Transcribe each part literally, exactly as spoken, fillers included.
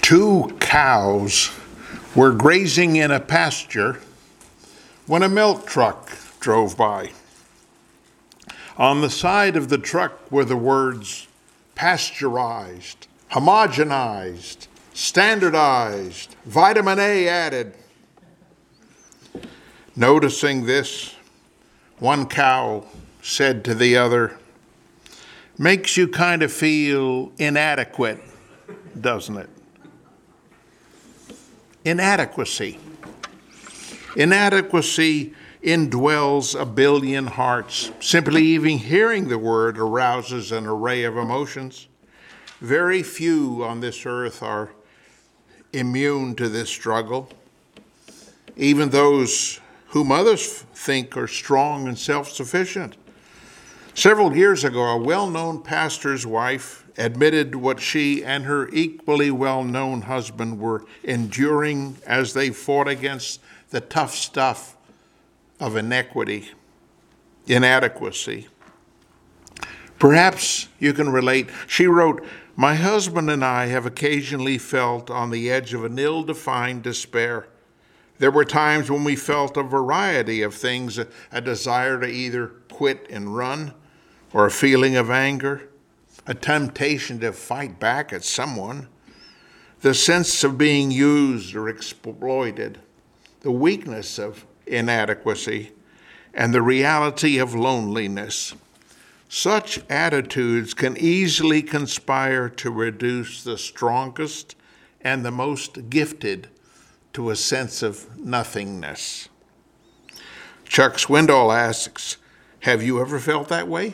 Two cows were grazing in a pasture when a milk truck drove by. On the side of the truck were the words pasteurized, homogenized, standardized, vitamin A added. Noticing this, one cow said to the other, "Makes you kind of feel inadequate, doesn't it?" Inadequacy. Inadequacy indwells a billion hearts. Simply even hearing the word arouses an array of emotions. Very few on this earth are immune to this struggle. Even those whom others think are strong and self-sufficient. Several years ago, a well-known pastor's wife admitted what she and her equally well-known husband were enduring as they fought against the tough stuff of inequity, inadequacy. Perhaps you can relate. She wrote, "My husband and I have occasionally felt on the edge of an ill-defined despair. There were times when we felt a variety of things, a, a desire to either quit and run, or a feeling of anger, a temptation to fight back at someone, the sense of being used or exploited, the weakness of inadequacy, and the reality of loneliness. Such attitudes can easily conspire to reduce the strongest and the most gifted to a sense of nothingness." Chuck Swindoll asks, have you ever felt that way?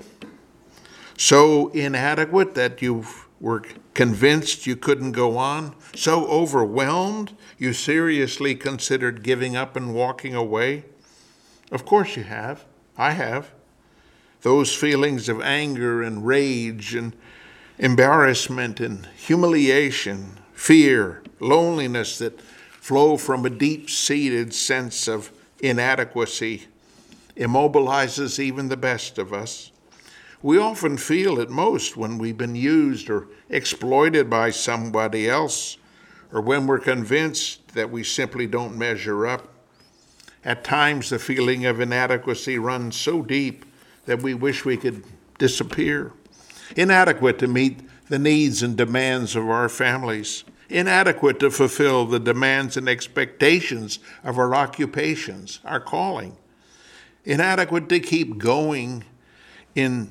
So inadequate that you were convinced you couldn't go on? So overwhelmed you seriously considered giving up and walking away? Of course you have. I have. Those feelings of anger and rage and embarrassment and humiliation, fear, loneliness that flow from a deep-seated sense of inadequacy immobilizes even the best of us. We often feel it most when we've been used or exploited by somebody else, or when we're convinced that we simply don't measure up. At times, the feeling of inadequacy runs so deep that we wish we could disappear. Inadequate to meet the needs and demands of our families. Inadequate to fulfill the demands and expectations of our occupations, our calling. Inadequate to keep going in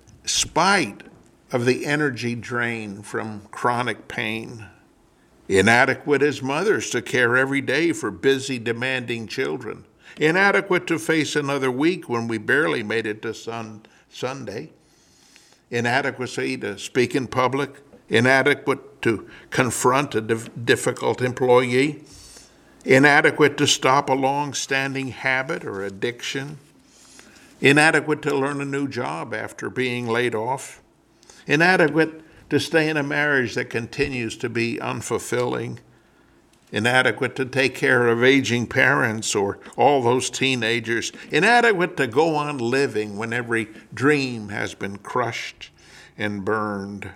spite of the energy drain from chronic pain. Inadequate as mothers to care every day for busy, demanding children. Inadequate to face another week when we barely made it to sun, Sunday. Inadequacy to speak in public. Inadequate to confront a dif- difficult employee. Inadequate to stop a long-standing habit or addiction. Inadequate to learn a new job after being laid off. Inadequate to stay in a marriage that continues to be unfulfilling. Inadequate to take care of aging parents or all those teenagers. Inadequate to go on living when every dream has been crushed and burned.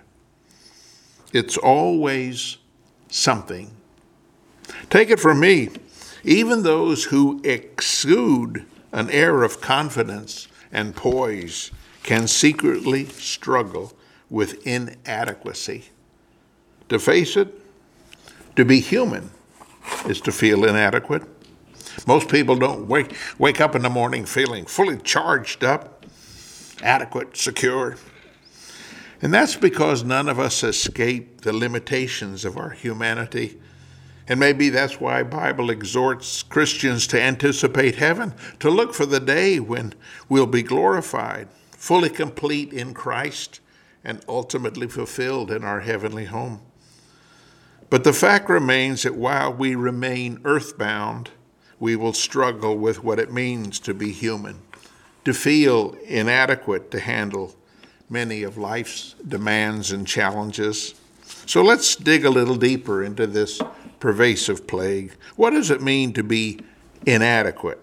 It's always something. Take it from me, even those who exude an air of confidence and poise can secretly struggle with inadequacy. To face it, to be human is to feel inadequate. Most people don't wake, wake up in the morning feeling fully charged up, adequate, secure. And that's because none of us escape the limitations of our humanity. And maybe that's why the Bible exhorts Christians to anticipate heaven, to look for the day when we'll be glorified, fully complete in Christ, and ultimately fulfilled in our heavenly home. But the fact remains that while we remain earthbound, we will struggle with what it means to be human, to feel inadequate to handle many of life's demands and challenges. So let's dig a little deeper into this pervasive plague. What does it mean to be inadequate?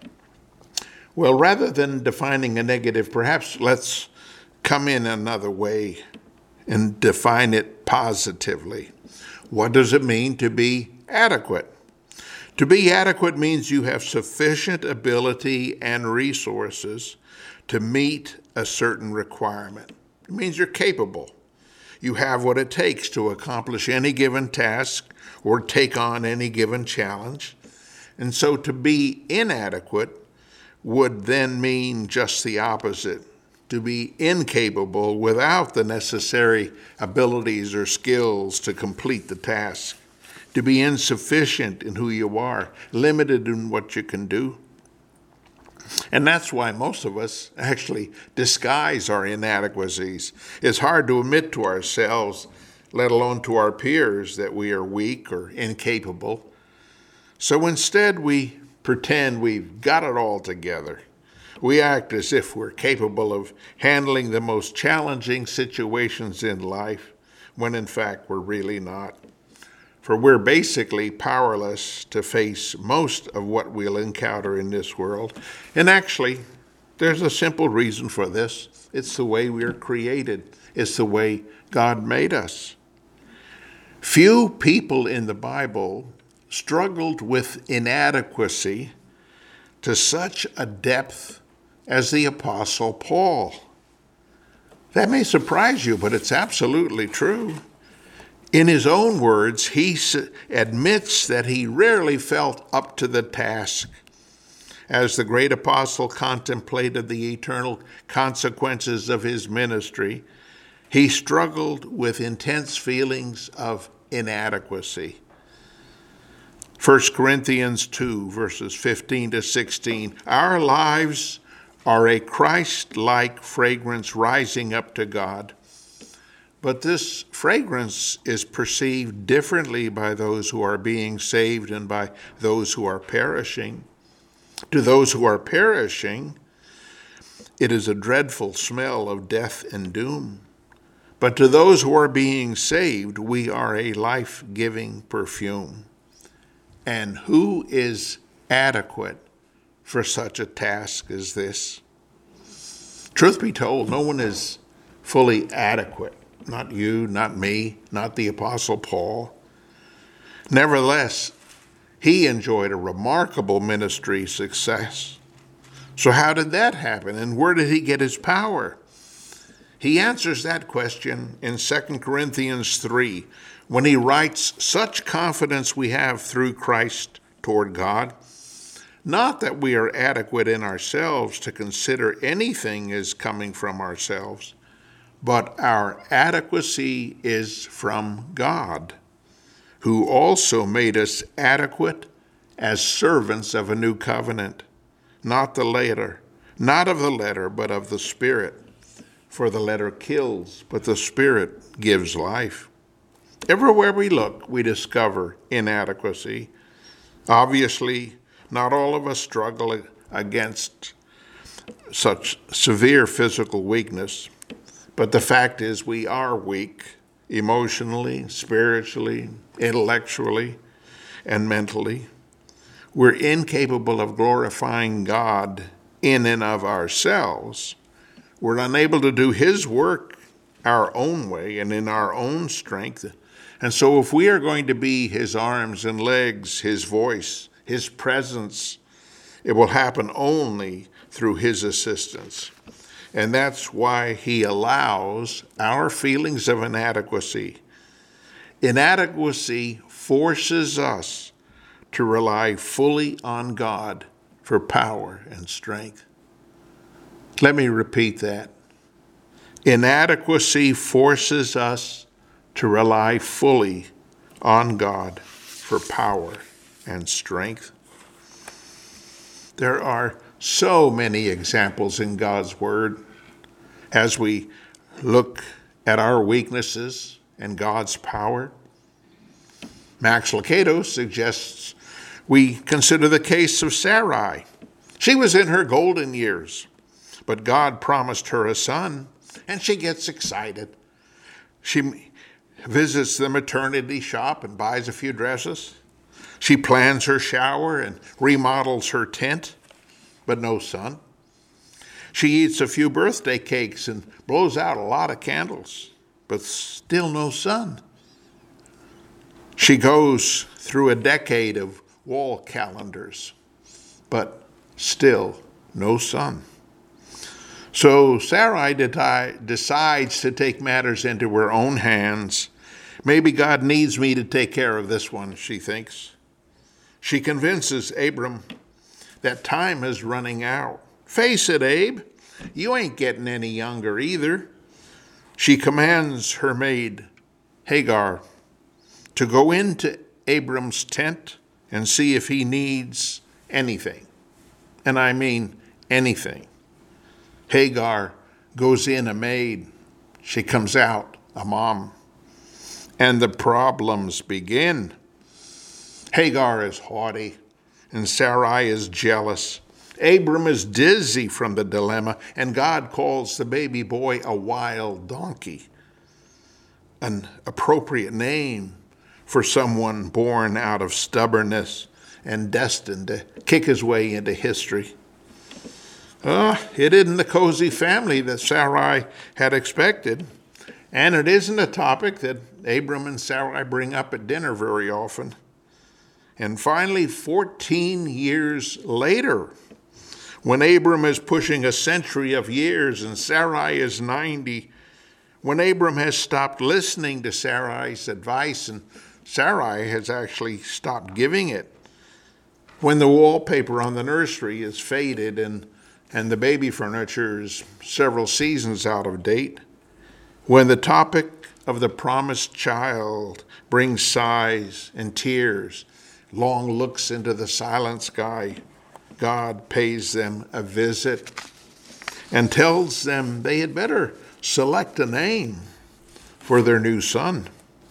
Well, rather than defining a negative, perhaps let's come in another way and define it positively. What does it mean to be adequate? To be adequate means you have sufficient ability and resources to meet a certain requirement. It means you're capable. You have what it takes to accomplish any given task or take on any given challenge. And so to be inadequate would then mean just the opposite, to be incapable without the necessary abilities or skills to complete the task, to be insufficient in who you are, limited in what you can do. And that's why most of us actually disguise our inadequacies. It's hard to admit to ourselves, let alone to our peers, that we are weak or incapable. So instead, we pretend we've got it all together. We act as if we're capable of handling the most challenging situations in life, when in fact we're really not. For we're basically powerless to face most of what we'll encounter in this world. And actually, there's a simple reason for this. It's the way we're created. It's the way God made us. Few people in the Bible struggled with inadequacy to such a depth as the Apostle Paul. That may surprise you, but it's absolutely true. In his own words, he admits that he rarely felt up to the task. As the great apostle contemplated the eternal consequences of his ministry, he struggled with intense feelings of inadequacy. First Corinthians two, verses fifteen to sixteen, our lives are a Christ-like fragrance rising up to God. But this fragrance is perceived differently by those who are being saved and by those who are perishing. To those who are perishing, it is a dreadful smell of death and doom. But to those who are being saved, we are a life-giving perfume. And who is adequate for such a task as this? Truth be told, no one is fully adequate. Not you, not me, not the Apostle Paul. Nevertheless, he enjoyed a remarkable ministry success. So how did that happen, and where did he get his power? He answers that question in Second Corinthians three, when he writes, such confidence we have through Christ toward God, not that we are adequate in ourselves to consider anything as coming from ourselves, but our adequacy is from God, who also made us adequate as servants of a new covenant, not the letter, not of the letter, but of the Spirit. For the letter kills, but the Spirit gives life. Everywhere we look, we discover inadequacy. Obviously, not all of us struggle against such severe physical weakness. But the fact is we are weak emotionally, spiritually, intellectually, and mentally. We're incapable of glorifying God in and of ourselves. We're unable to do his work our own way and in our own strength. And so if we are going to be his arms and legs, his voice, his presence, it will happen only through his assistance. And that's why he allows our feelings of inadequacy. Inadequacy forces us to rely fully on God for power and strength. Let me repeat that. Inadequacy forces us to rely fully on God for power and strength. There are so many examples in God's Word as we look at our weaknesses and God's power. Max Lucado suggests we consider the case of Sarai. She was in her golden years, but God promised her a son, and she gets excited. She visits the maternity shop and buys a few dresses. She plans her shower and remodels her tent, but no son. She eats a few birthday cakes and blows out a lot of candles. but still no son. She goes through a decade of wall calendars, but still no son. So Sarai deti- decides to take matters into her own hands. Maybe God needs me to take care of this one, she thinks. She convinces Abram that time is running out. Face it, Abe, you ain't getting any younger either. She commands her maid, Hagar, to go into Abram's tent and see if he needs anything. And I mean anything. Hagar goes in a maid. She comes out a mom. And the problems begin. Hagar is haughty, and Sarai is jealous. Abram is dizzy from the dilemma, and God calls the baby boy a wild donkey, an appropriate name for someone born out of stubbornness and destined to kick his way into history. Uh, it isn't the cozy family that Sarai had expected, and it isn't a topic that Abram and Sarai bring up at dinner very often. And finally, fourteen years later, when Abram is pushing a century of years and Sarai is ninety, when Abram has stopped listening to Sarai's advice and Sarai has actually stopped giving it, when the wallpaper on the nursery is faded and, and the baby furniture is several seasons out of date, when the topic of the promised child brings sighs and tears, long looks into the silent sky, God pays them a visit and tells them they had better select a name for their new son.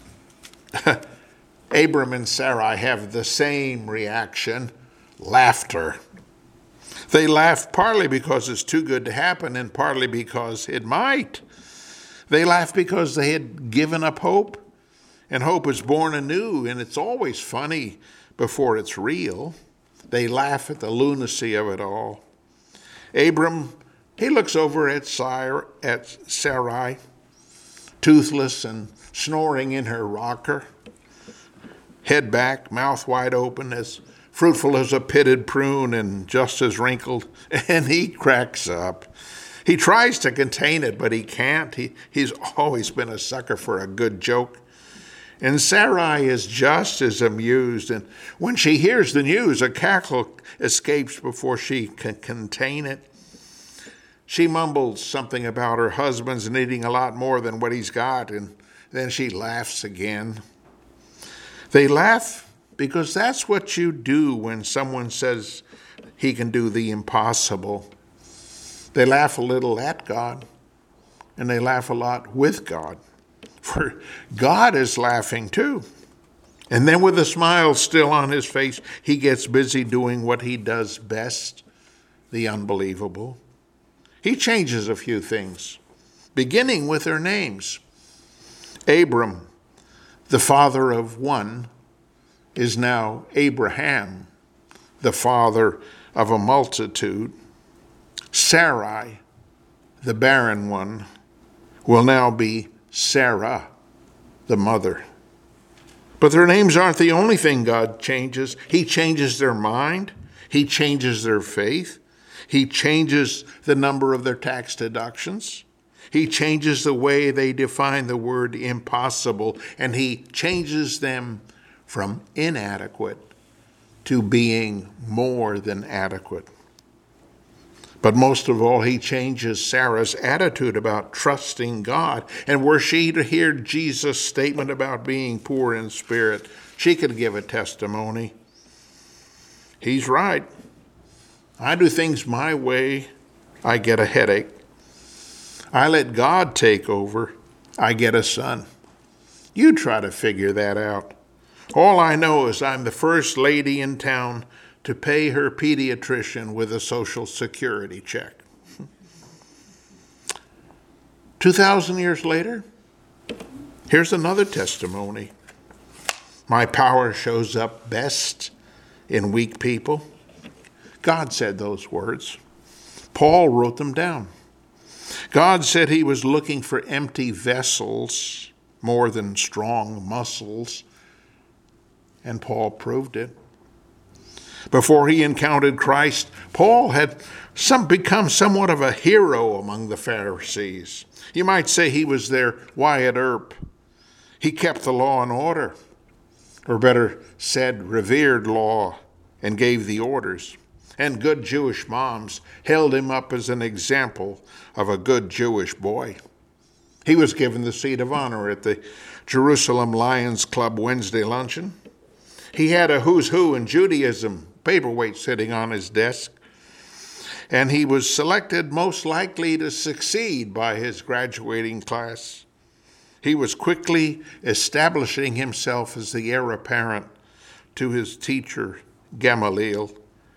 Abram and Sarai have the same reaction, laughter. They laugh partly because it's too good to happen and partly because it might. They laugh because they had given up hope, and hope is born anew, and it's always funny before it's real. They laugh at the lunacy of it all. Abram, he looks over at Sarai, toothless and snoring in her rocker, head back, mouth wide open, as fruitful as a pitted prune and just as wrinkled, and he cracks up. He tries to contain it, but he can't. He, he's always been a sucker for a good joke. And Sarai is just as amused, and when she hears the news, a cackle escapes before she can contain it. She mumbles something about her husband's needing a lot more than what he's got, and then she laughs again. They laugh because that's what you do when someone says he can do the impossible. They laugh a little at God, and they laugh a lot with God. For God is laughing too. And then with a smile still on his face, he gets busy doing what he does best, the unbelievable. He changes a few things, beginning with their names. Abram, the father of one, is now Abraham, the father of a multitude. Sarai, the barren one, will now be Sarah, the mother. But their names aren't the only thing God changes. He changes their mind. He changes their faith. He changes the number of their tax deductions. He changes the way they define the word impossible, and he changes them from inadequate to being more than adequate. But most of all, he changes Sarah's attitude about trusting God. And were she to hear Jesus' statement about being poor in spirit, she could give a testimony. He's right. I do things my way, I get a headache. I let God take over, I get a son. You try to figure that out. All I know is I'm the first lady in town to pay her pediatrician with a Social Security check. Two thousand years later, here's another testimony. My power shows up best in weak people. God said those words. Paul wrote them down. God said he was looking for empty vessels more than strong muscles, and Paul proved it. Before he encountered Christ, Paul had some become somewhat of a hero among the Pharisees. You might say he was their Wyatt Earp. He kept the law and order, or better said, revered law and gave the orders. And good Jewish moms held him up as an example of a good Jewish boy. He was given the seat of honor at the Jerusalem Lions Club Wednesday luncheon. He had a who's who in Judaism paperweight sitting on his desk, and he was selected most likely to succeed by his graduating class. He was quickly establishing himself as the heir apparent to his teacher, Gamaliel.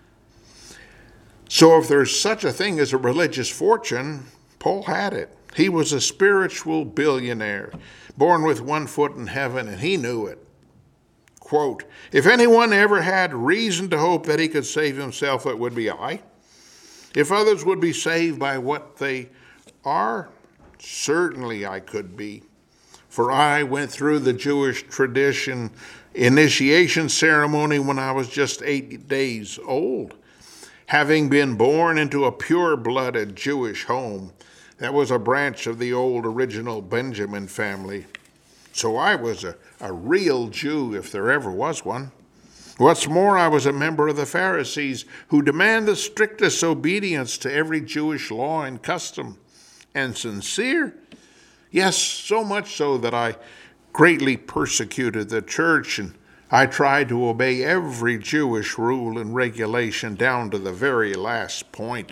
So if there's such a thing as a religious fortune, Paul had it. He was a spiritual billionaire, born with one foot in heaven, and he knew it. Quote, if anyone ever had reason to hope that he could save himself, it would be I. If others would be saved by what they are, certainly I could be. For I went through the Jewish tradition initiation ceremony when I was just eight days old. Having been born into a pure-blooded Jewish home that was a branch of the old original Benjamin family. So I was a, a real Jew if there ever was one. What's more, I was a member of the Pharisees who demand the strictest obedience to every Jewish law and custom. And sincere? Yes, so much so that I greatly persecuted the church, and I tried to obey every Jewish rule and regulation down to the very last point.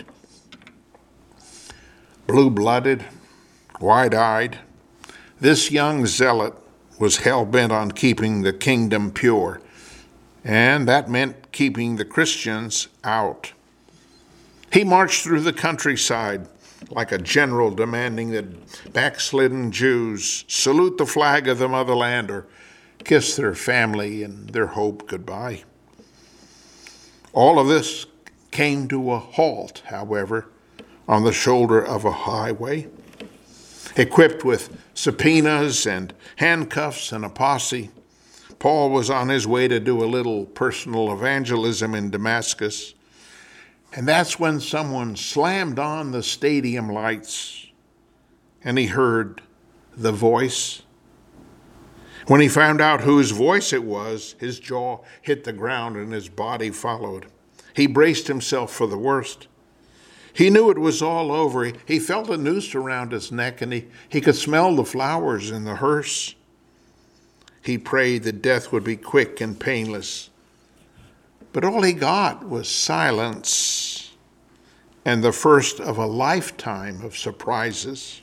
Blue-blooded, wide-eyed, this young zealot was hell-bent on keeping the kingdom pure, and that meant keeping the Christians out. He marched through the countryside like a general demanding that backslidden Jews salute the flag of the motherland or kiss their family and their hope goodbye. All of this came to a halt, however, on the shoulder of a highway. Equipped with subpoenas and handcuffs and a posse, Paul was on his way to do a little personal evangelism in Damascus. And that's when someone slammed on the stadium lights and he heard the voice. When he found out whose voice it was, his jaw hit the ground and his body followed. He braced himself for the worst. He knew it was all over. He felt a noose around his neck, and he, he could smell the flowers in the hearse. He prayed that death would be quick and painless. But all he got was silence and the first of a lifetime of surprises.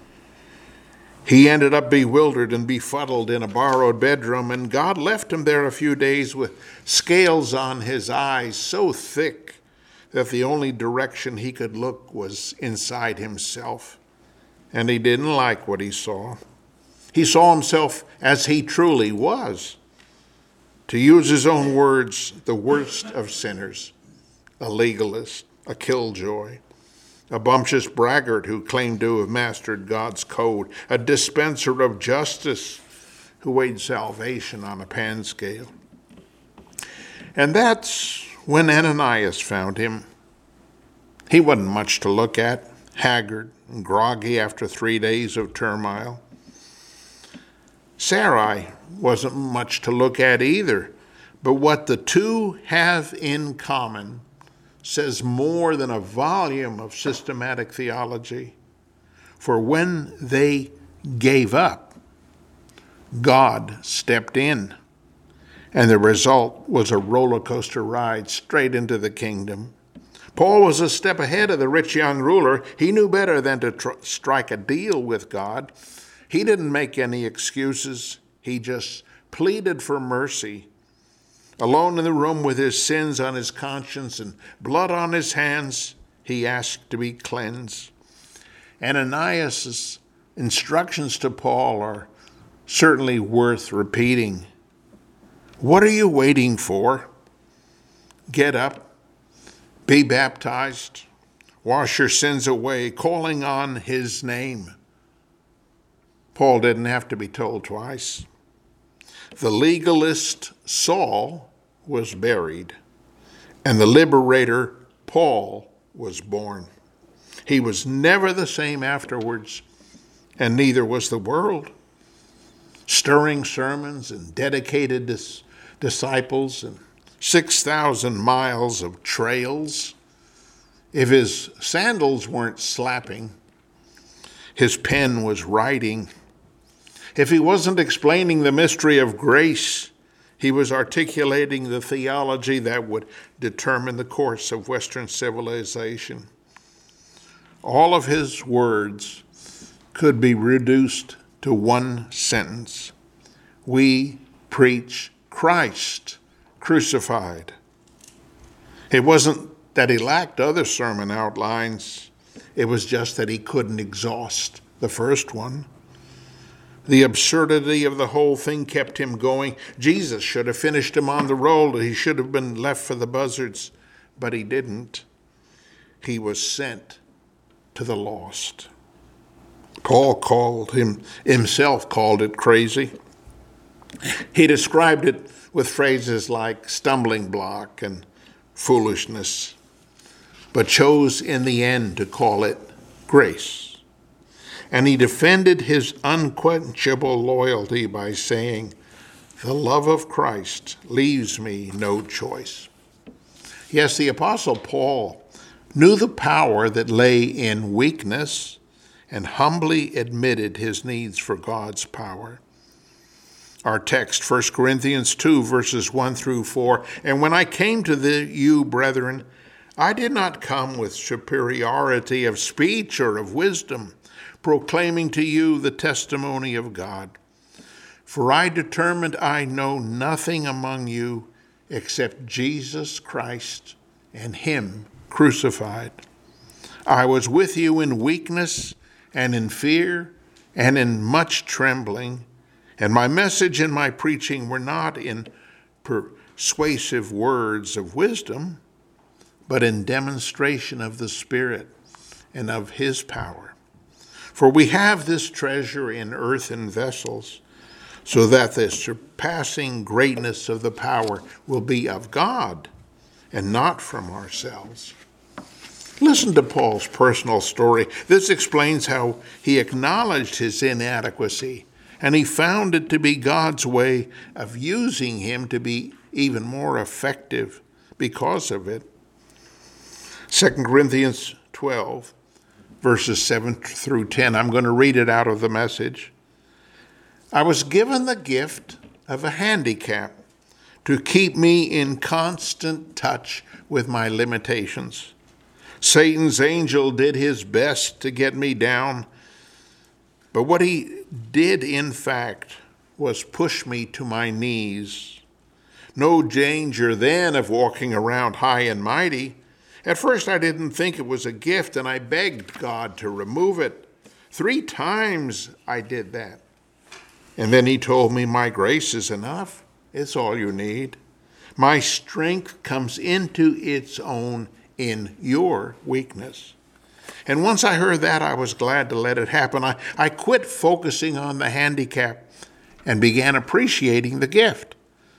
He ended up bewildered and befuddled in a borrowed bedroom, and God left him there a few days with scales on his eyes so thick that the only direction he could look was inside himself. And he didn't like what he saw. He saw himself as he truly was. To use his own words, the worst of sinners, a legalist, a killjoy, a bumptious braggart who claimed to have mastered God's code, a dispenser of justice who weighed salvation on a pan scale. And that's when Ananias found him. He wasn't much to look at, haggard and groggy after three days of turmoil. Sarai wasn't much to look at either, but what the two have in common says more than a volume of systematic theology. For when they gave up, God stepped in, and the result was a roller coaster ride straight into the kingdom. Paul was a step ahead of the rich young ruler. He knew better than to tr- strike a deal with God. He didn't make any excuses. He just pleaded for mercy. Alone in the room with his sins on his conscience and blood on his hands, he asked to be cleansed. Ananias' instructions to Paul are certainly worth repeating. What are you waiting for? Get up, be baptized, wash your sins away, calling on his name. Paul didn't have to be told twice. The legalist Saul was buried, and the liberator Paul was born. He was never the same afterwards, and neither was the world. Stirring sermons and dedicated dis- disciples and six thousand miles of trails. If his sandals weren't slapping, his pen was writing. If he wasn't explaining the mystery of grace, he was articulating the theology that would determine the course of Western civilization. All of his words could be reduced to one sentence. We preach Christ crucified. It wasn't that he lacked other sermon outlines. It was just that he couldn't exhaust the first one. The absurdity of the whole thing kept him going. Jesus should have finished him on the roll. He should have been left for the buzzards, but he didn't. He was sent to the lost. Paul called him, himself called it crazy. He described it with phrases like stumbling block and foolishness, but chose in the end to call it grace. And he defended his unquenchable loyalty by saying, the love of Christ leaves me no choice. Yes, the Apostle Paul knew the power that lay in weakness and humbly admitted his needs for God's power. Our text, First Corinthians two, verses one through four, and when I came to the, you, brethren, I did not come with superiority of speech or of wisdom, proclaiming to you the testimony of God. For I determined I know nothing among you except Jesus Christ and him crucified. I was with you in weakness and in fear and in much trembling, and my message and my preaching were not in persuasive words of wisdom, but in demonstration of the Spirit and of his power. For we have this treasure in earthen vessels, so that the surpassing greatness of the power will be of God and not from ourselves. Listen to Paul's personal story. This explains how he acknowledged his inadequacy, and he found it to be God's way of using him to be even more effective because of it. Second Corinthians twelve, verses seven through ten. I'm going to read it out of the Message. I was given the gift of a handicap to keep me in constant touch with my limitations. Satan's angel did his best to get me down, but what he did, in fact, was push me to my knees. No danger then of walking around high and mighty. At first I didn't think it was a gift, and I begged God to remove it. Three times I did that. And then he told me, my grace is enough. It's all you need. My strength comes into its own in your weakness. And once I heard that, I was glad to let it happen. I, I quit focusing on the handicap and began appreciating the gift.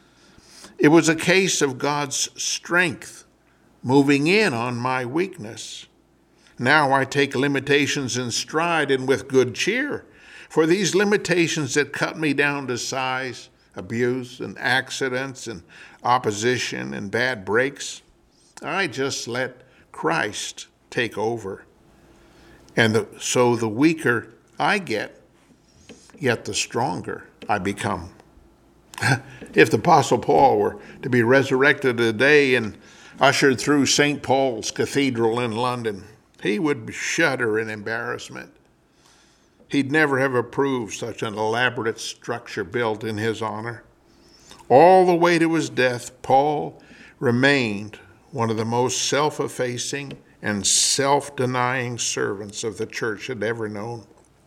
It was a case of God's strength moving in on my weakness. Now I take limitations in stride and with good cheer. For these limitations that cut me down to size, abuse, and accidents, and opposition, and bad breaks, I just let Christ take over. And the, so the weaker I get, yet the stronger I become. If the Apostle Paul were to be resurrected today and ushered through Saint Paul's Cathedral in London, he would shudder in embarrassment. He'd never have approved such an elaborate structure built in his honor. All the way to his death, Paul remained one of the most self-effacing and self-denying servants of the church had ever known.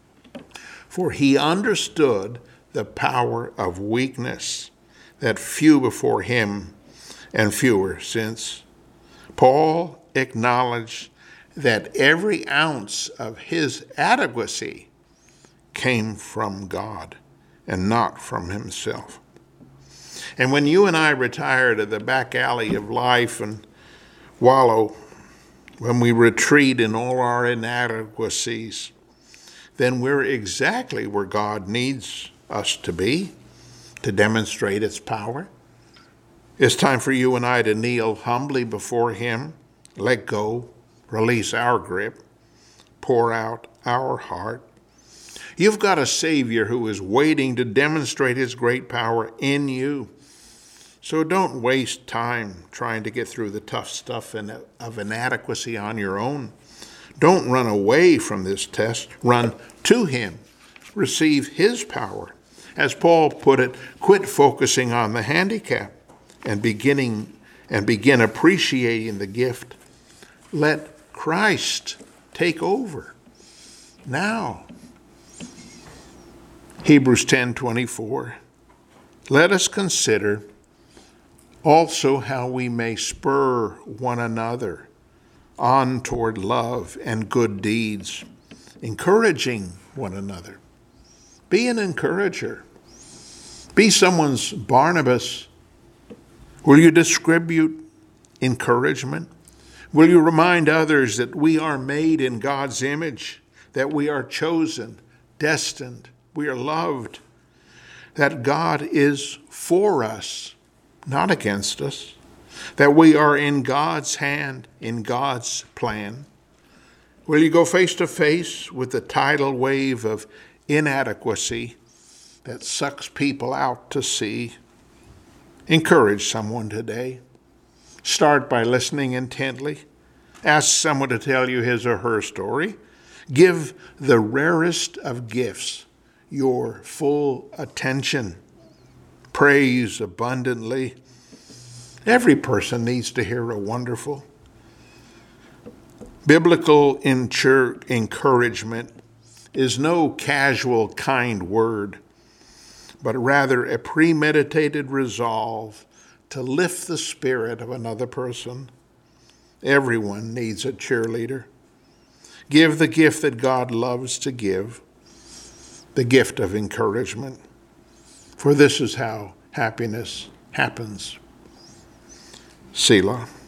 For he understood the power of weakness that few before him and fewer since. Paul acknowledged that every ounce of his adequacy came from God and not from himself. And when you and I retire to the back alley of life and wallow, when we retreat in all our inadequacies, then we're exactly where God needs us to be to demonstrate its power. It's time for you and I to kneel humbly before him, let go, release our grip, pour out our heart. You've got a Savior who is waiting to demonstrate his great power in you. So don't waste time trying to get through the tough stuff of inadequacy on your own. Don't run away from this test. Run to him. Receive his power. As Paul put it, quit focusing on the handicap and beginning and begin appreciating the gift. Let Christ take over now. Hebrews ten twenty-four. Let us consider also how we may spur one another on toward love and good deeds, encouraging one another. Be an encourager. Be someone's Barnabas. Will you distribute encouragement? Will you remind others that we are made in God's image, that we are chosen, destined, we are loved, that God is for us, not against us, that we are in God's hand, in God's plan? Will you go face to face with the tidal wave of inadequacy that sucks people out to sea? Encourage someone today. Start by listening intently. Ask someone to tell you his or her story. Give the rarest of gifts your full attention. Praise abundantly. Every person needs to hear a wonderful. Biblical encouragement is no casual, kind word, but rather a premeditated resolve to lift the spirit of another person. Everyone needs a cheerleader. Give the gift that God loves to give, the gift of encouragement. For this is how happiness happens. Selah.